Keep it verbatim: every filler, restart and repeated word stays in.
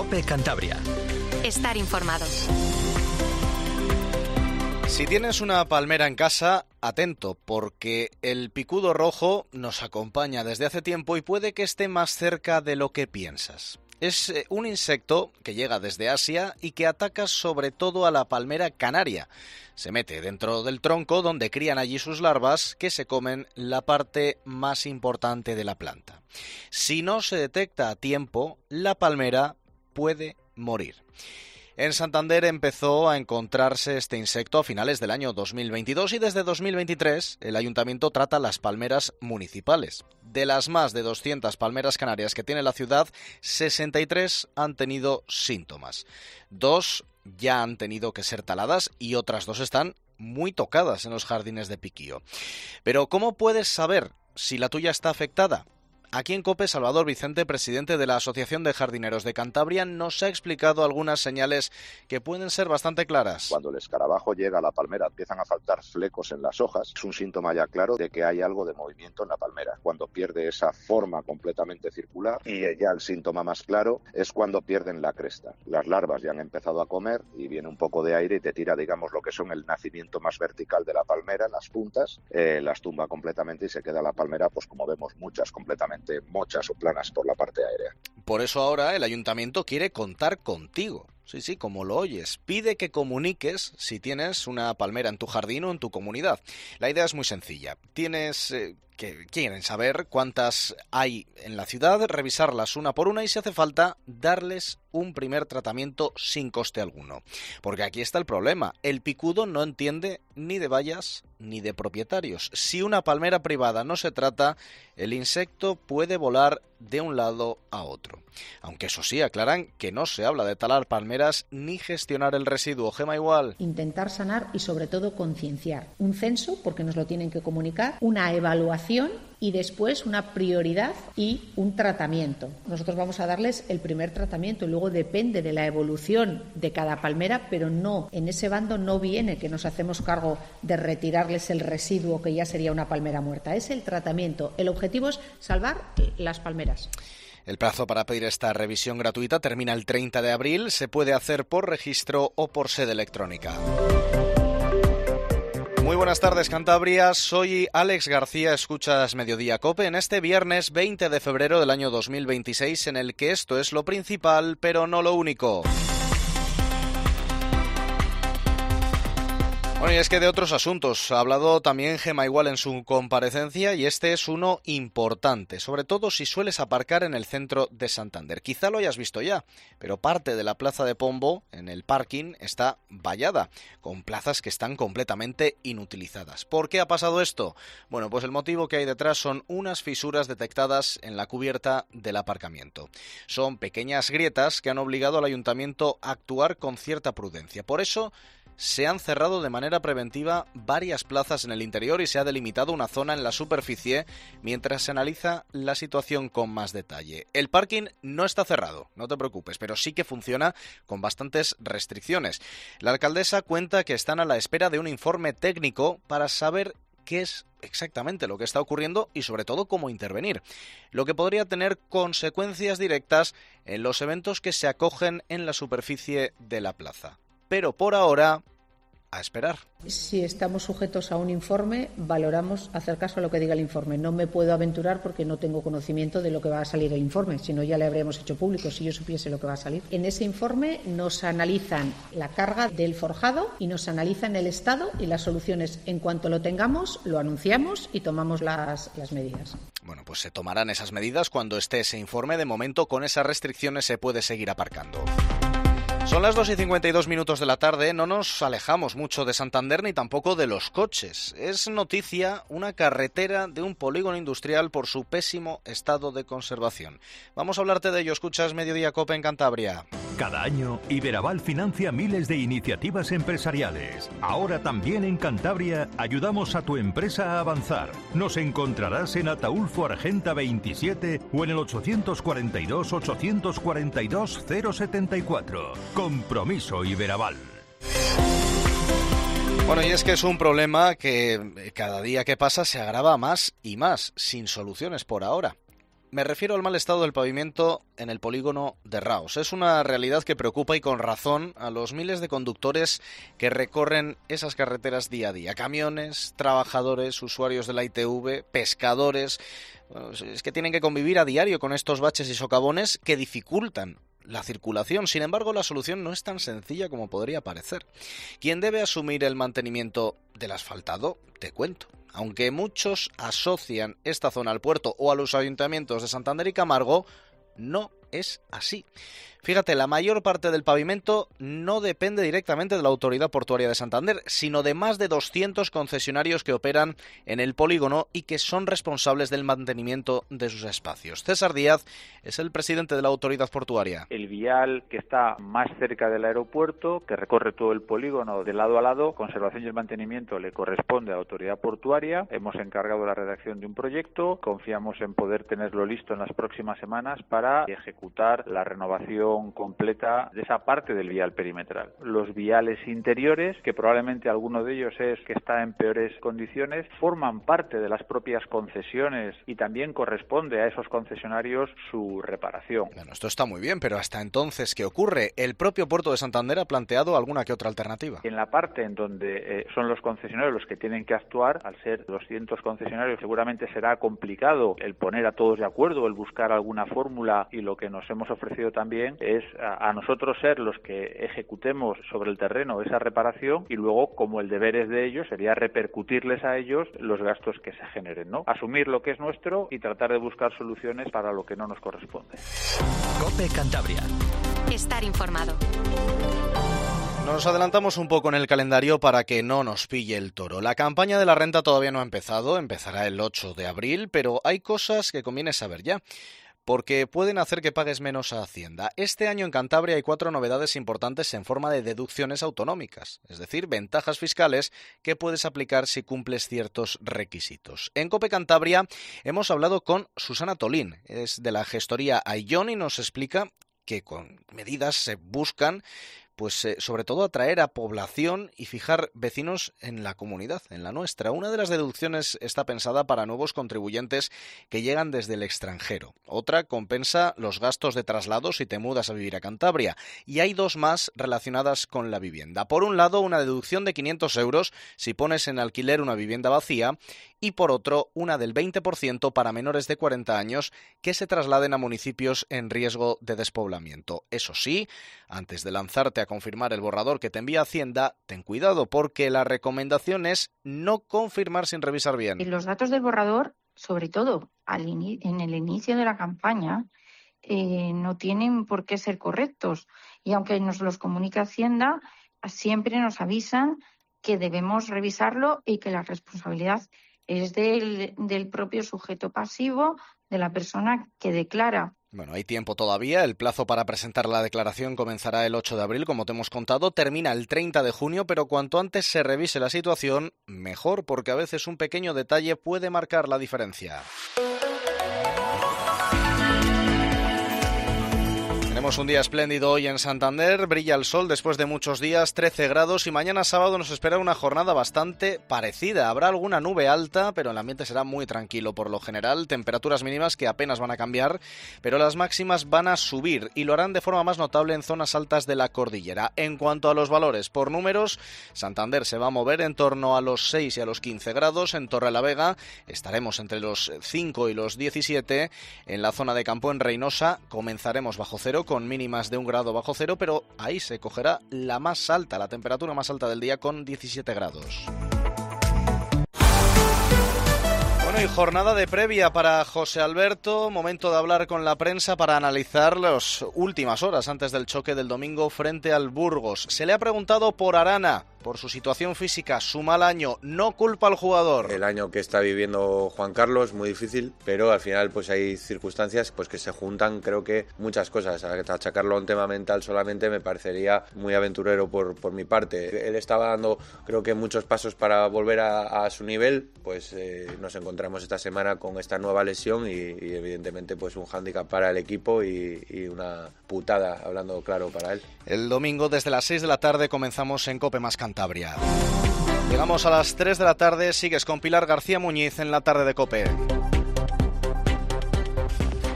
COPE Cantabria. Estar informado. Si tienes una palmera en casa, atento, porque el picudo rojo nos acompaña desde hace tiempo y puede que esté más cerca de lo que piensas. Es un insecto que llega desde Asia y que ataca sobre todo a la palmera canaria. Se mete dentro del tronco donde crían allí sus larvas que se comen la parte más importante de la planta. Si no se detecta a tiempo, la palmera puede morir. En Santander empezó a encontrarse este insecto a finales del año dos mil veintidós y desde dos mil veintitrés el ayuntamiento trata las palmeras municipales. De las más de doscientas palmeras canarias que tiene la ciudad, sesenta y tres han tenido síntomas. Dos ya han tenido que ser taladas y otras dos están muy tocadas en los jardines de Piquío. Pero ¿cómo puedes saber si la tuya está afectada? Aquí en COPE, Salvador Vicente, presidente de la Asociación de Jardineros de Cantabria, nos ha explicado algunas señales que pueden ser bastante claras. Cuando el escarabajo llega a la palmera, empiezan a faltar flecos en las hojas. Es un síntoma ya claro de que hay algo de movimiento en la palmera. Cuando pierde esa forma completamente circular, y ya el síntoma más claro es cuando pierden la cresta. Las larvas ya han empezado a comer y viene un poco de aire y te tira, digamos, lo que son el nacimiento más vertical de la palmera, las puntas, eh, las tumba completamente y se queda la palmera, pues como vemos, muchas completamente mochas o planas por la parte aérea. Por eso ahora el ayuntamiento quiere contar contigo. Sí, sí, como lo oyes. Pide que comuniques si tienes una palmera en tu jardín o en tu comunidad. La idea es muy sencilla. Tienes eh, que quieren saber cuántas hay en la ciudad, revisarlas una por una y, si hace falta, darles un primer tratamiento sin coste alguno. Porque aquí está el problema. El picudo no entiende ni de vallas ni de propietarios. Si una palmera privada no se trata, el insecto puede volar de un lado a otro. Aunque eso sí, aclaran que no se habla de talar palmeras ni gestionar el residuo. Gema Igual. Intentar sanar y sobre todo concienciar. Un censo, porque nos lo tienen que comunicar, una evaluación y después una prioridad y un tratamiento. Nosotros vamos a darles el primer tratamiento y luego depende de la evolución de cada palmera, pero no, en ese bando no viene que nos hacemos cargo de retirarles el residuo que ya sería una palmera muerta. Es el tratamiento. El objetivo es salvar las palmeras. El plazo para pedir esta revisión gratuita termina el treinta de abril. Se puede hacer por registro o por sede electrónica. Muy buenas tardes, Cantabria. Soy Alex García, escuchas Mediodía COPE en este viernes veinte de febrero del año dos mil veintiséis, en el que esto es lo principal, pero no lo único. Bueno, y es que de otros asuntos ha hablado también Gema Igual en su comparecencia, y este es uno importante, sobre todo si sueles aparcar en el centro de Santander. Quizá lo hayas visto ya, pero parte de la plaza de Pombo, en el parking, está vallada, con plazas que están completamente inutilizadas. ¿Por qué ha pasado esto? Bueno, pues el motivo que hay detrás son unas fisuras detectadas en la cubierta del aparcamiento. Son pequeñas grietas que han obligado al ayuntamiento a actuar con cierta prudencia. Por eso se han cerrado de manera preventiva varias plazas en el interior y se ha delimitado una zona en la superficie mientras se analiza la situación con más detalle. El parking no está cerrado, no te preocupes, pero sí que funciona con bastantes restricciones. La alcaldesa cuenta que están a la espera de un informe técnico para saber qué es exactamente lo que está ocurriendo y sobre todo cómo intervenir, lo que podría tener consecuencias directas en los eventos que se acogen en la superficie de la plaza. Pero por ahora, a esperar. Si estamos sujetos a un informe, valoramos hacer caso a lo que diga el informe. No me puedo aventurar porque no tengo conocimiento de lo que va a salir el informe, si no ya le habríamos hecho público si yo supiese lo que va a salir. En ese informe nos analizan la carga del forjado y nos analizan el estado y las soluciones. En cuanto lo tengamos, lo anunciamos y tomamos las, las medidas. Bueno, pues se tomarán esas medidas cuando esté ese informe. De momento, con esas restricciones se puede seguir aparcando. Son las dos y cincuenta y dos minutos de la tarde, no nos alejamos mucho de Santander ni tampoco de los coches. Es noticia una carretera de un polígono industrial por su pésimo estado de conservación. Vamos a hablarte de ello, escuchas Mediodía COPE en Cantabria. Cada año, Iberaval financia miles de iniciativas empresariales. Ahora también en Cantabria ayudamos a tu empresa a avanzar. Nos encontrarás en Ataulfo Argenta veintisiete o en el ochocientos cuarenta y dos, ochocientos cuarenta y dos, cero setenta y cuatro. Compromiso Iberaval. Bueno, y es que es un problema que cada día que pasa se agrava más y más, sin soluciones por ahora. Me refiero al mal estado del pavimento en el polígono de Raos. Es una realidad que preocupa y con razón a los miles de conductores que recorren esas carreteras día a día. Camiones, trabajadores, usuarios de la I T V, pescadores. Bueno, es que tienen que convivir a diario con estos baches y socavones que dificultan la circulación. Sin embargo, la solución no es tan sencilla como podría parecer. ¿Quién debe asumir el mantenimiento del asfaltado? Te cuento. Aunque muchos asocian esta zona al puerto o a los ayuntamientos de Santander y Camargo, no es así. Fíjate, la mayor parte del pavimento no depende directamente de la Autoridad Portuaria de Santander, sino de más de doscientos concesionarios que operan en el polígono y que son responsables del mantenimiento de sus espacios. César Díaz es el presidente de la Autoridad Portuaria. El vial que está más cerca del aeropuerto, que recorre todo el polígono de lado a lado, conservación y el mantenimiento le corresponde a la Autoridad Portuaria. Hemos encargado la redacción de un proyecto, confiamos en poder tenerlo listo en las próximas semanas para ejecutar la renovación completa de esa parte del vial perimetral. Los viales interiores, que probablemente alguno de ellos es que está en peores condiciones, forman parte de las propias concesiones y también corresponde a esos concesionarios su reparación. Bueno, esto está muy bien, pero hasta entonces, ¿qué ocurre? El propio Puerto de Santander ha planteado alguna que otra alternativa. En la parte en donde eh, son los concesionarios los que tienen que actuar, al ser doscientos concesionarios, seguramente será complicado el poner a todos de acuerdo, el buscar alguna fórmula, y lo que nos hemos ofrecido también es a, a nosotros ser los que ejecutemos sobre el terreno esa reparación, y luego, como el deber es de ellos, sería repercutirles a ellos los gastos que se generen, ¿no? Asumir lo que es nuestro y tratar de buscar soluciones para lo que no nos corresponde. COPE Cantabria. Estar informado. Nos adelantamos un poco en el calendario para que no nos pille el toro. La campaña de la renta todavía no ha empezado, empezará el ocho de abril, pero hay cosas que conviene saber ya, porque pueden hacer que pagues menos a Hacienda. Este año en Cantabria hay cuatro novedades importantes en forma de deducciones autonómicas, es decir, ventajas fiscales que puedes aplicar si cumples ciertos requisitos. En COPE Cantabria hemos hablado con Susana Tolín, es de la gestoría Ayllón, y nos explica que con medidas se buscan pues eh, sobre todo atraer a población y fijar vecinos en la comunidad, en la nuestra. Una de las deducciones está pensada para nuevos contribuyentes que llegan desde el extranjero. Otra compensa los gastos de traslado si te mudas a vivir a Cantabria. Y hay dos más relacionadas con la vivienda. Por un lado, una deducción de quinientos euros si pones en alquiler una vivienda vacía, y por otro, una del veinte por ciento para menores de cuarenta años que se trasladen a municipios en riesgo de despoblamiento. Eso sí, antes de lanzarte a confirmar el borrador que te envía Hacienda, ten cuidado, porque la recomendación es no confirmar sin revisar bien. Los datos del borrador, sobre todo al in- en el inicio de la campaña, eh, no tienen por qué ser correctos. Y aunque nos los comunica Hacienda, siempre nos avisan que debemos revisarlo y que la responsabilidad es del, del propio sujeto pasivo, de la persona que declara. Bueno, hay tiempo todavía. El plazo para presentar la declaración comenzará el ocho de abril, como te hemos contado. Termina el treinta de junio, pero cuanto antes se revise la situación, mejor, porque a veces un pequeño detalle puede marcar la diferencia. Tenemos un día espléndido hoy en Santander, brilla el sol después de muchos días, trece grados, y mañana sábado nos espera una jornada bastante parecida. Habrá alguna nube alta, pero el ambiente será muy tranquilo por lo general, temperaturas mínimas que apenas van a cambiar, pero las máximas van a subir y lo harán de forma más notable en zonas altas de la cordillera. En cuanto a los valores por números, Santander se va a mover en torno a los seis y a los quince grados, en Torrelavega estaremos entre los cinco y los diecisiete, en la zona de Campo en Reinosa comenzaremos bajo cero, con mínimas de un grado bajo cero, pero ahí se cogerá la más alta, la temperatura más alta del día, con diecisiete grados. Bueno, y jornada de previa para José Alberto, momento de hablar con la prensa para analizar las últimas horas antes del choque del domingo frente al Burgos. Se le ha preguntado por Arana, por su situación física, su mal año, no culpa al jugador. El año que está viviendo Juan Carlos, muy difícil, pero al final pues hay circunstancias pues que se juntan, creo que muchas cosas. Achacarlo a un tema mental solamente me parecería muy aventurero por, por mi parte. Él estaba dando, creo que muchos pasos para volver a, a su nivel, pues eh, nos encontramos esta semana con esta nueva lesión y, y evidentemente pues un hándicap para el equipo y, y una putada, hablando claro, para él. El domingo desde las seis de la tarde comenzamos en COPE más Cantabria. Llegamos a las tres de la tarde, sigues con Pilar García Muñiz en la tarde de COPE.